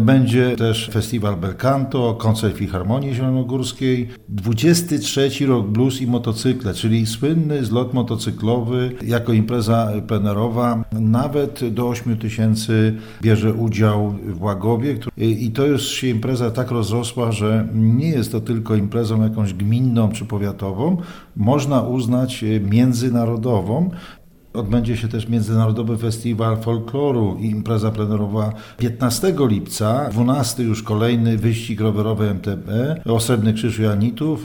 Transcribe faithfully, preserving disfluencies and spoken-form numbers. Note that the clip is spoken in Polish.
Będzie też festiwal Belcanto, koncert Filharmonii Zielonogórskiej. dwudziesty trzeci rok Blues i motocykle, czyli słynny zlot motocyklowy jako impreza plenerowa. Nawet do ośmiu tysięcy bierze udział w Łagowie. I to już się impreza tak rozrosła, że nie jest to tylko imprezą jakąś gminną czy powiatową. Można uznać międzynarodową. Odbędzie się też Międzynarodowy Festiwal Folkloru i impreza plenerowa piętnastego lipca, dwunasty już kolejny wyścig rowerowy M T B, o Srebrny Krzyż Joannitów.